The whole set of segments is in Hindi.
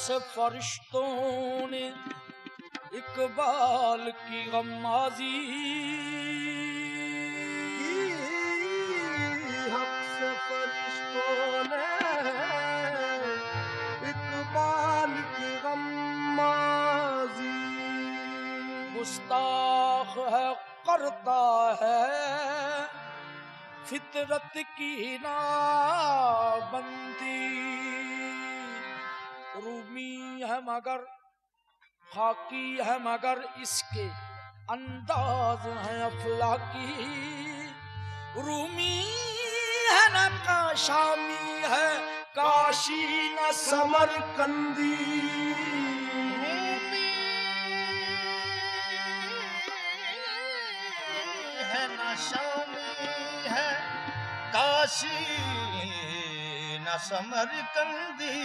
से फरिश्तों ने इकबाल की गम्माजी, हक से फरिश्तों ने इकबाल की गम्माजी। गुस्ताख है करता है फितरत की नाबंदी, रूमी है मगर खाकी है मगर इसके अंदाज है अफलाकी, रूमी है न का शामी है काशी न समरकंदी। है न शामी है काशी न समरकंदी।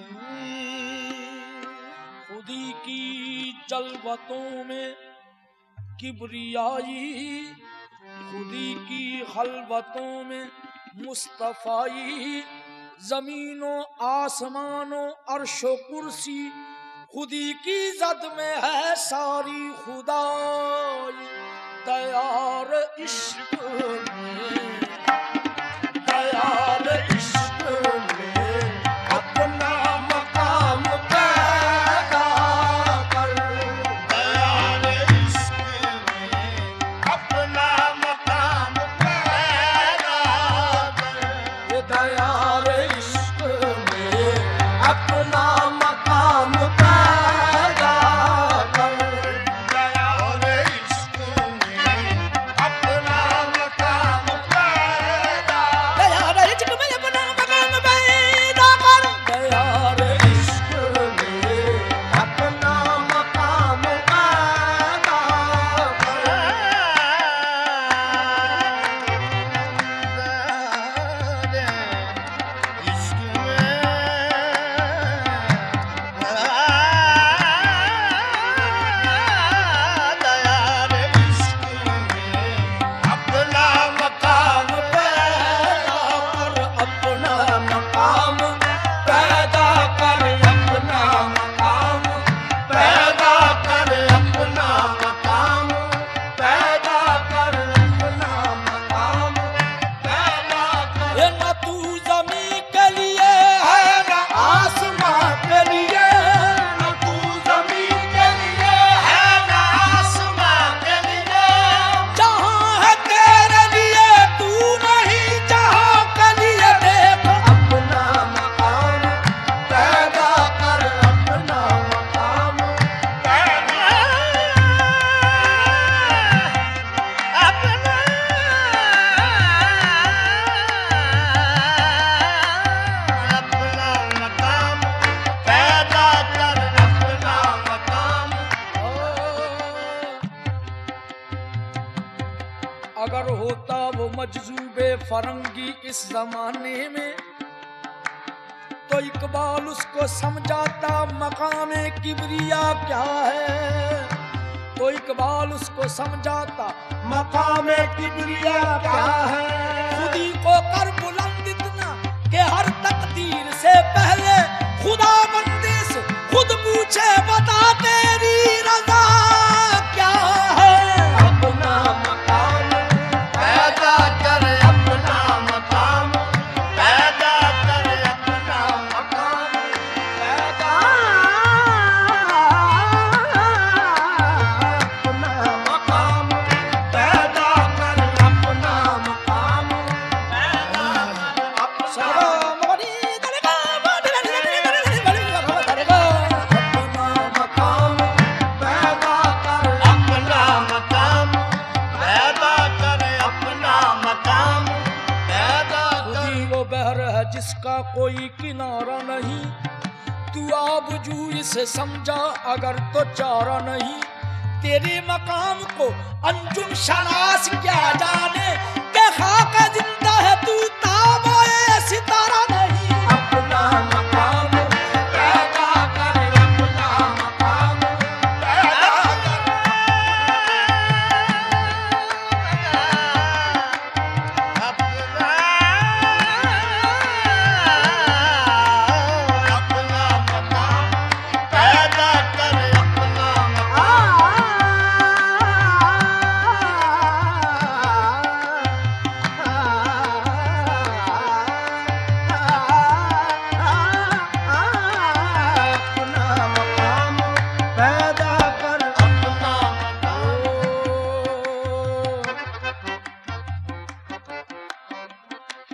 खुदी की जलवतों में किबरियाई, खुदी की खलवतों में मुस्तफाई, जमीनों आसमानों अर्शो कुर्सी खुदी की जद में है सारी खुदाई। तैयार इश्क में, तैयार इश्क में अपना मकाम पैदा कर, तैयार इश्क में अपना मकाम पैदा कर। ये तैयार इश्क में अपना मकाम पैदा कर, तैयार इश्क में अपना मकाम पैदा तैयार इश्क में अपना मकाम पैदा कर, तैयार इश्क में अपना मकाम पैदा कर। अपना मकाम पैदा कर, अपना मकाम पैदा कर, अपना मकाम पैदा कर, अपना मकाम पैदा कर। ये न तू जमीन के लिए है न आसमां के लिए, न तू जमीन के लिए है, न आसमां के लिए। जहाँ है तेरे लिए तू नहीं, जहाँ के लिए देख अपना मकाम पैदा कर, अपना मकाम पैदा अपना मकाम पैदा कर, अपना मकाम। अगर होता वो मजजूबे फरंगी इस जमाने में, तो इकबाल उसको समझाता मकामे किबरिया क्या है, तो इकबाल उसको समझाता मकाम किबरिया क्या है। खुदी को कर बुलंद इतना कि हर तकदीर से पहले खुदा बंदे से खुद पूछे बता तेरी रजा क्या है। अपना मकाम पैदा कर, अपना मकाम पैदा कर, अपना मकाम पैदा, अपना मकाम पैदा कर, अपना मकाम पैदा जिसका कोई किनारा नहीं, तू आबजू इसे समझा अगर तो चारा नहीं। तेरे मकाम को अंजुम शनास क्या जाने, के खाक जिंदा है तू ताबाए सितारा नहीं। अपना मकाम पैदा कर, अपना मकाम पैदा कर, अपना मकाम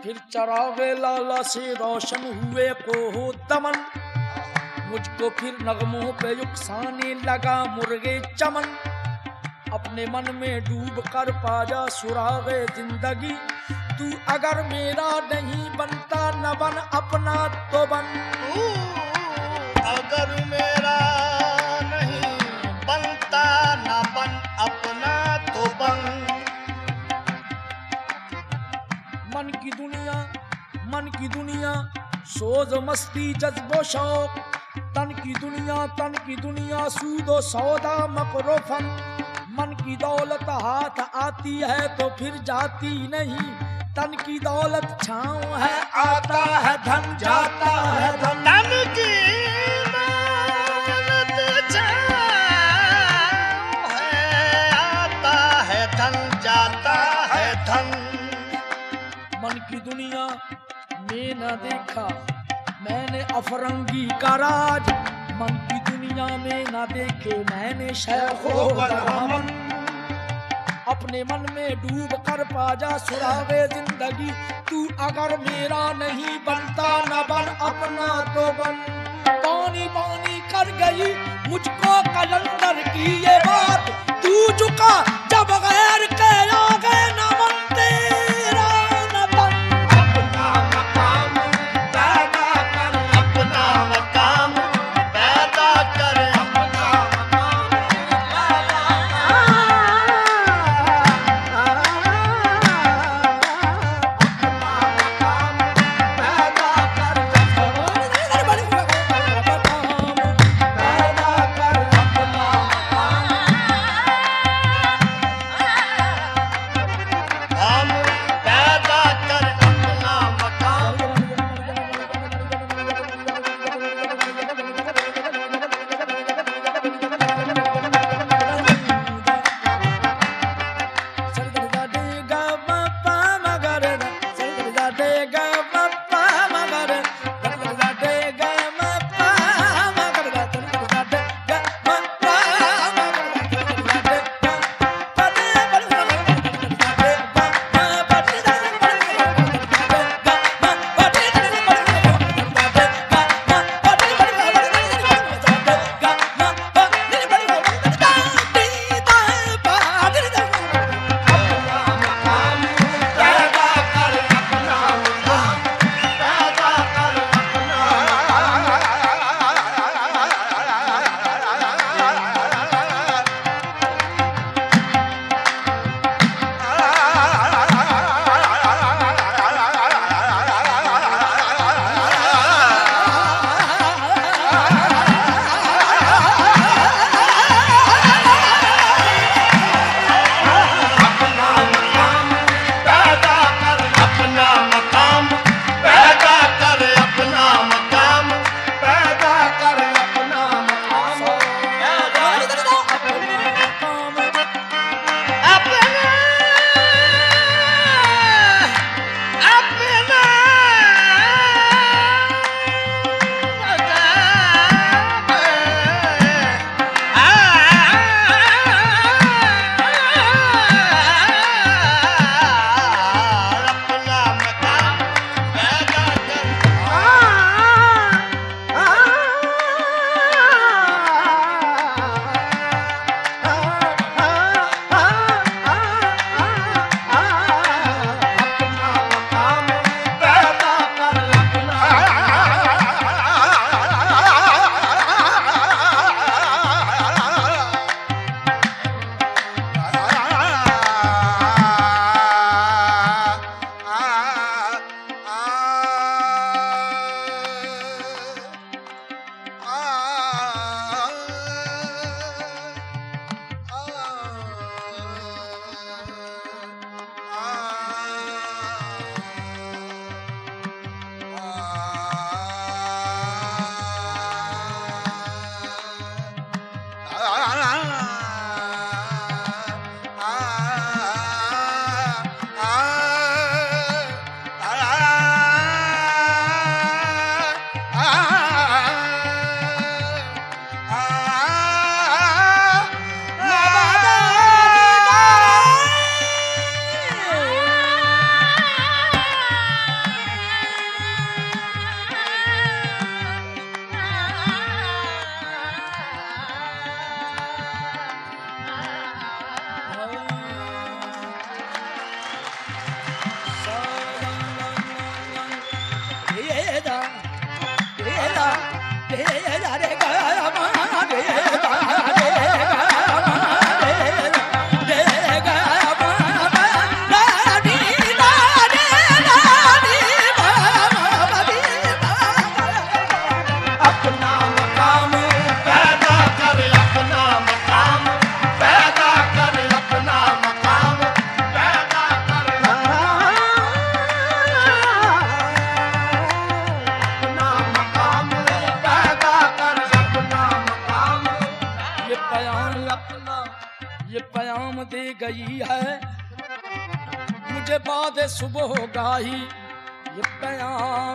फिर चरागे लाला से रोशन हुए को हो दमन, मुझको फिर नगमों पे युक्साने लगा मुर्गे चमन। अपने मन में डूब कर पाजा सुरागे जिंदगी, तू अगर मेरा नहीं बनता न बन अपना तो बन। अगर मेरा नहीं बनता न बन अपना तो बन। मन की दुनिया सोज मस्ती जज्बो शौक, तन की दुनिया सूदो सौदा मकरो फन। मन की दौलत हाथ आती है तो फिर जाती नहीं, तन की दौलत छाँव है आता है धन जाता है धन। तन की दौलत छाँव है आता है धन जाता है धन। मन की दुनिया में न देखा मैंने अफरंगी का राज, मन की दुनिया में न देखे मैंने शेखो बरहमन। अपने मन में डूब कर पाजा सुरागे जिंदगी, तू अगर मेरा नहीं बनता न बन अपना तो बन। पानी पानी कर गई मुझको कलंदर की ये बात, तू झुका जब गैर के आगे न मन तेरा न बन। अपना मकाम पैदा कर, अपना मकाम पैदा कर, अपना मकाम है मुझे बाद सुबह होगा ही ये प्याम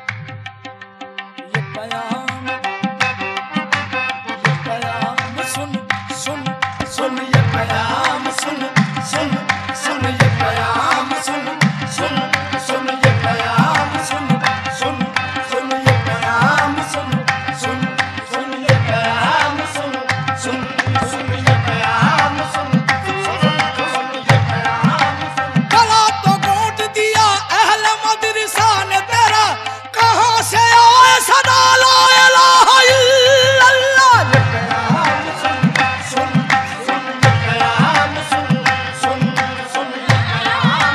सुन सुन सुन ये प्याम सुन सुन सुन ये प्याम सुन सुन सुन ये प्याम सुन सुन सुन ये प्याम सुन सुन सुन ये प्याम सुन सुन सुन ये प्याम सुन सुन ये प्याम सुन। गला तो घोंट दिया अहले मदरसा ने तेरा, कहाँ से आए सदा ला इलाहा इल्लल्लाह। ये प्याम सुन सुन सुन ये प्याम सुन सुन सुन ये प्याम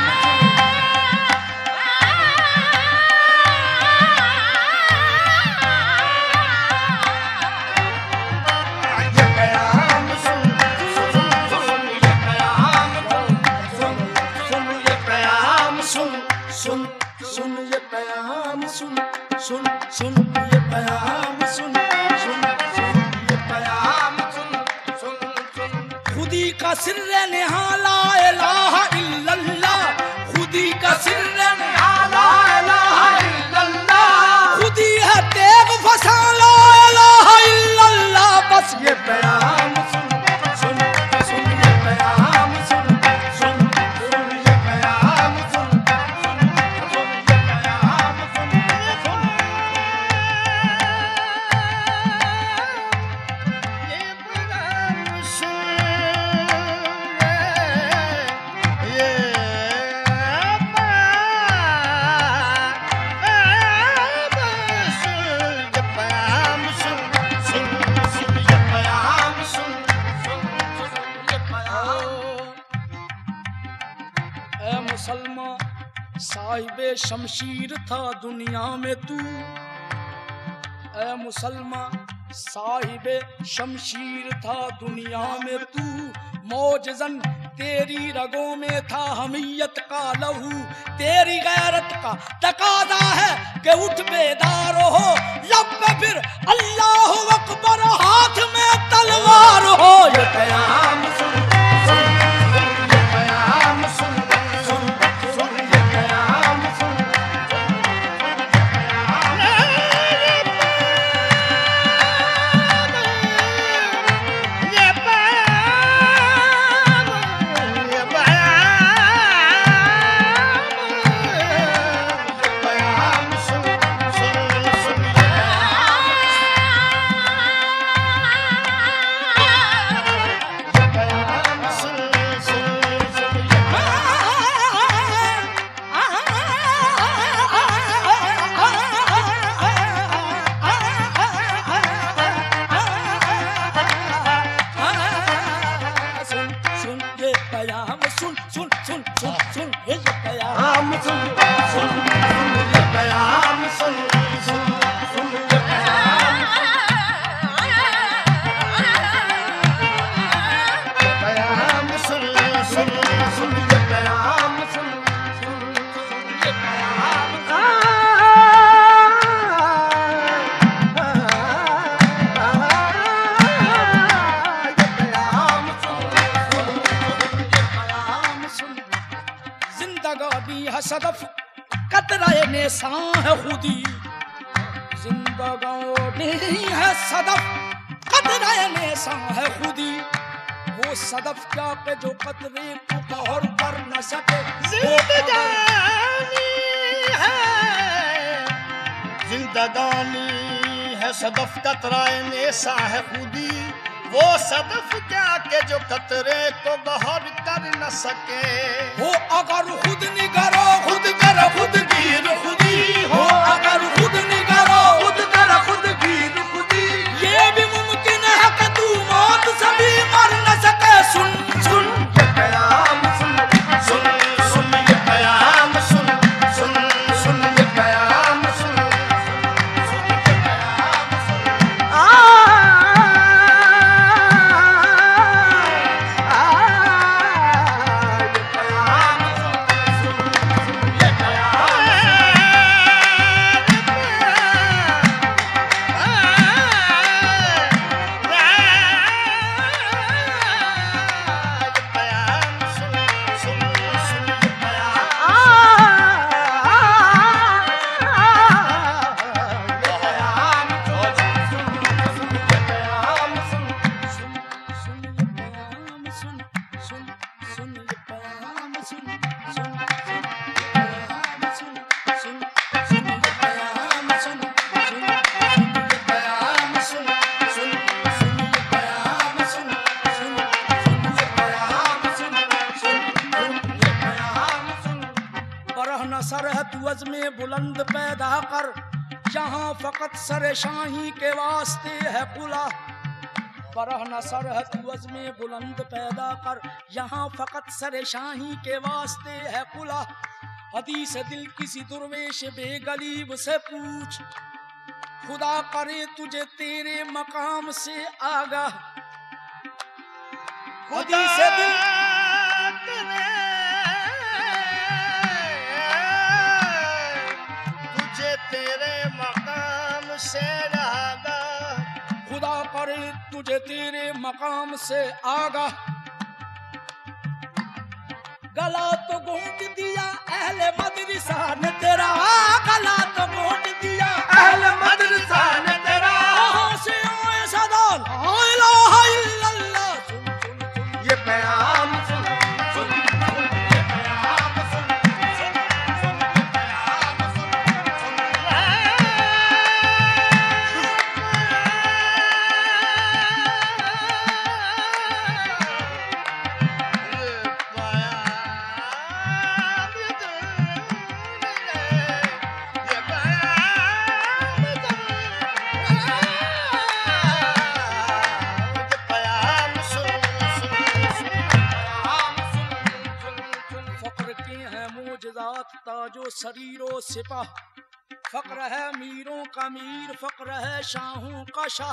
सुन ये प्याम सुन सुन ये प्याम सुन सुन सुन ये प्याम सुन सुन सुन ये प्याम सुन सुन सुन ये प्याम सुन सुन सुन। खुदी का सिर्र निहाला इलाहा इल्लल्लाह, खुदी का सिर्र निहाला इलाहा इल्लल्लाह, खुदी है तेग फसा ला इलाहा इल्लल्लाह। बस ये प्याम सुन सुन सुन ये प्याम सुन सुन सुन ये प्याम सुन सुन सुन ये प्याम सुन सुन। ये प्याम सुन, ये प्याम सुन, सुन सुन ये प्याम सुन सुन सुन ये प्याम। ऐ मुसलमान साहिबे शमशीर था दुनिया में तू, ऐ मुसलमान साहिबे शमशीर था दुनिया में तू। मौजज़न तेरी रगों में था हमियत का लहू, तेरी गैरत का तकादा है कि उठ बेदार हो। लब पे फिर अल्लाह अकबर, हाथ में तलवार हो। ये प्याम सुन सुन सुन ये प्याम सुन सुन सुन ये प्याम सुन ये प्याम, ये प्याम सुन सुन सुन ये प्याम सुन सुन सुन ये सुन सुन ये प्याम सुन सुन सुन सुन सुन ये प्याम प्याम सुन सुन सुन ये प्याम सुन सुन सुन ये प्याम प्याम सुन सुन सुन ये प्याम सुन सुन सुन ये प्याम जिंदगानी है सदफ कतराए नेसां है खुदी, जिंदगानी है सदफ कतराए नेसां है खुदी। वो सदफ क्या पे जो कतरे को गौर कर न सके। जिंदगानी है, जिंदगानी है सदफ कतराए नेसा है खुदी। वो सदफ क्या के जो कतरे को बहर कर न सके। हो अगर खुद निगरो खुद कर खुद गिर खुदी, हो अगर खुद निगरो खुद कर खुद गिर खुदी। ये भी मुमकिन है कि तू मौत से भी मर न सके। सुन सुन ये प्याम सुन सुन सुन ये प्याम सुन सुन सुन ये प्याम सुन सुन ये प्याम सुन। ये प्याम सुन सुन ये प्याम न सरह तू अज़्मे बुलंद पैदा कर, यहाँ फकत सर शाही के वास्ते है कुला। बरह न सरह तू अज़्मे बुलंद पैदा कर, यहाँ फकत सर शाही के वास्ते है कुला। हदीस दिल किसी दुर्वेश बेगलीब से पूछ, खुदा करे तुझे तेरे मकाम से आगाह। हदीस दिल तुझे तेरे मकाम से आगाह, खुदा करे तुझे तेरे मकाम से आगाह। गला तो घोंट दिया अहले मदरसा ने तेरा, गला तो घोंट दिया अहले मदरसा ने तेरा। कहाँ से आए सदा ला इलाहा इल्लल्लाह। ये पैगाम सुन सुन सुन, ये पैगाम सुन सुन सुन, ये पैगाम सुन ताजो शरीरो सिपा, फक्र है मीरों का मीर, फक्र है शाहों का शाह।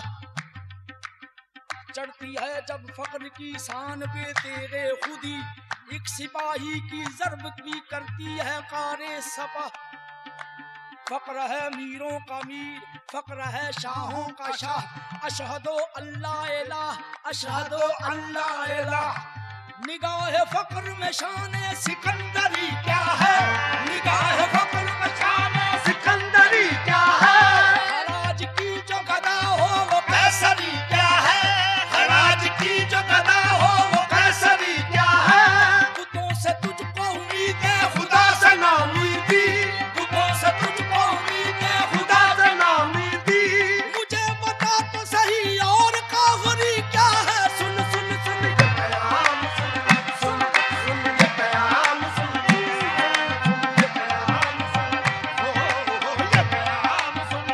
चढ़ती है जब फक्र की शान पे तेरे खुदी, एक सिपाही की ज़र्ब भी करती है कारे सपा। फक्र है मीरों का मीर, फक्र है शाहों का शाह। अशहदो अल्लाह इलाह, अशहदो अल्लाह इलाह। निगाह फक्र में शान सिकंदरी क्या है, निगाह फक्र में शान सिकंदरी क्या है। खराज की जो गदा हो वो कैसरी क्या है, खराज की जो गदा हो वो कैसरी क्या है। खुदों से तुझको उम्मीद है, खुदा से ना उम्मीदी, खुदों से तुझको उम्मीद है, खुदा से ना उम्मीदी। मुझे बता तो सही और काफरी क्या है। सुन सुन सुन ये पैगाम सुन सुन सुन, ये पैगाम सुन सुन, ये पैगाम सुन, ये पैगाम सुन।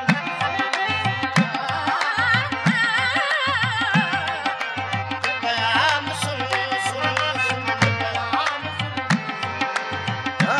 पैगाम सुन सुन सुन, पैगाम सुन।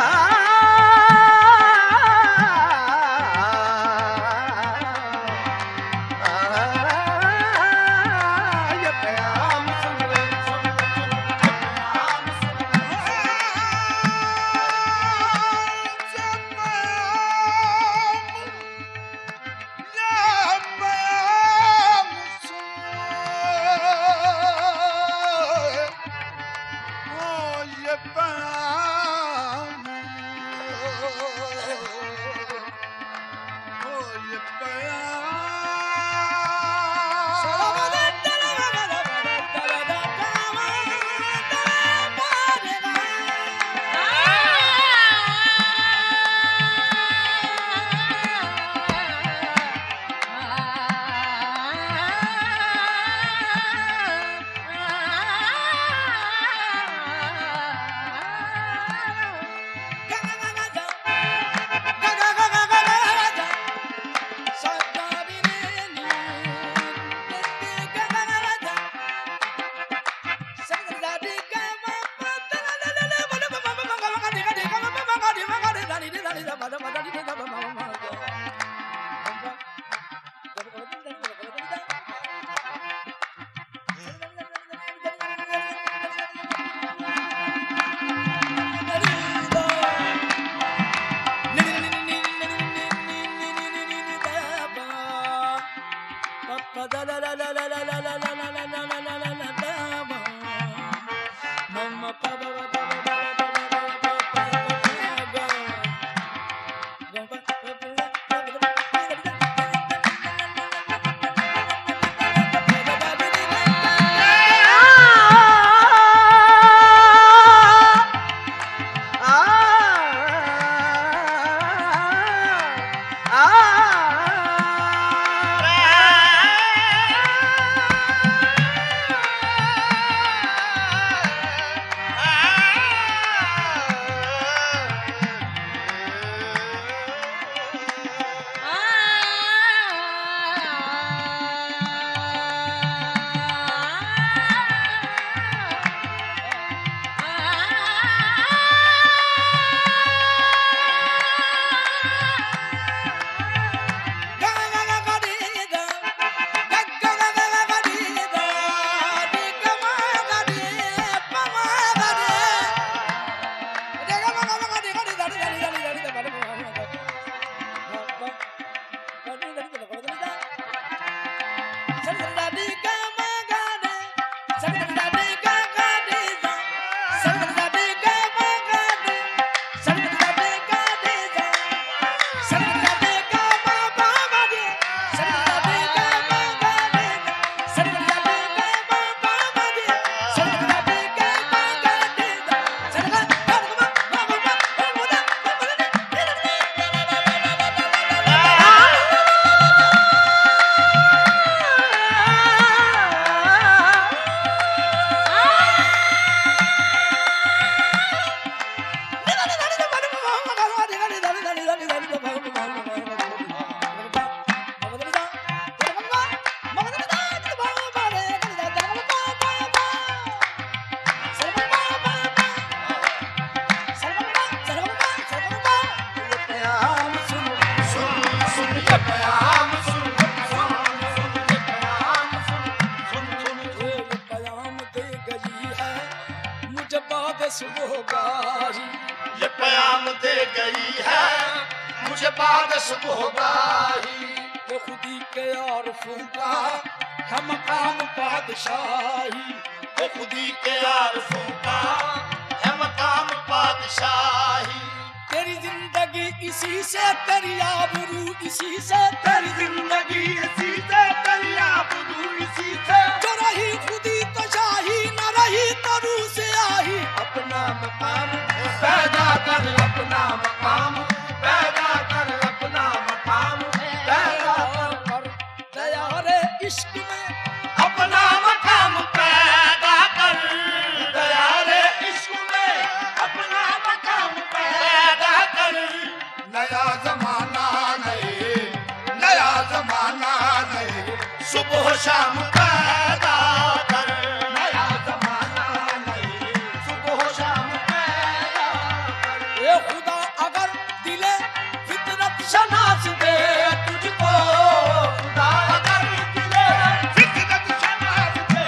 शाही। ये प्याम दे गई है मुझे बाद सुबह गाही। वो खुदी के आरफों का है मकाम बादशाही। वो खुदी के आरफों का है मकाम बादशाही। तेरी जिंदगी इसी से, तेरी आबरू इसी से, तेरी जिंदगी इसी से, तेरी आबरू इसी से। जो रही खुदी तो शाही, न रही तो रूह से आही। अपना मकाम पैदा कर, अपना मकाम पैदा कर, अपना मकाम पैदा कर। दया रे इश्क में अपना मकाम पैदा कर, दया रे इश्क में अपना मकाम पैदा कर। नया जमाना नए, नया जमाना नए, सुबह शाम पैदा कर। नया जमाना नए, सुबह शाम पैदा कर। ए खुदा अगर दिले फितरत शनास दे तुझको, खुदा अगर दिले फितरत शनास दे,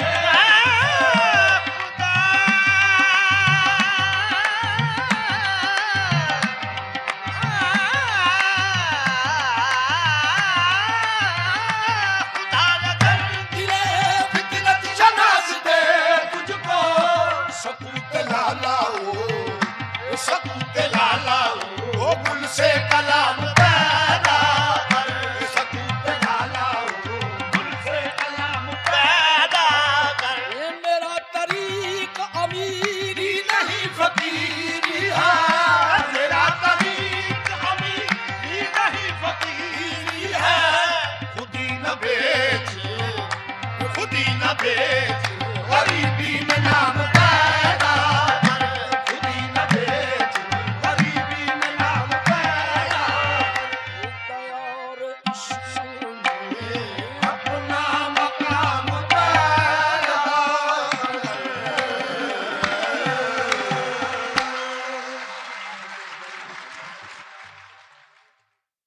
खुदा अगर दिले फितरत शनास दे तुझको। सकूत लाला ओ सकूत लाला ओ गुल से कलाम पैदा कर। सकूत लाला ओ गुल से कलाम पैदा कर। ए मेरा तरीक अमीरी नहीं फकीरी है तेरा तरीक अमीरी नहीं फकीरी है। खुदी न बेच, खुदी न बेच, गरीब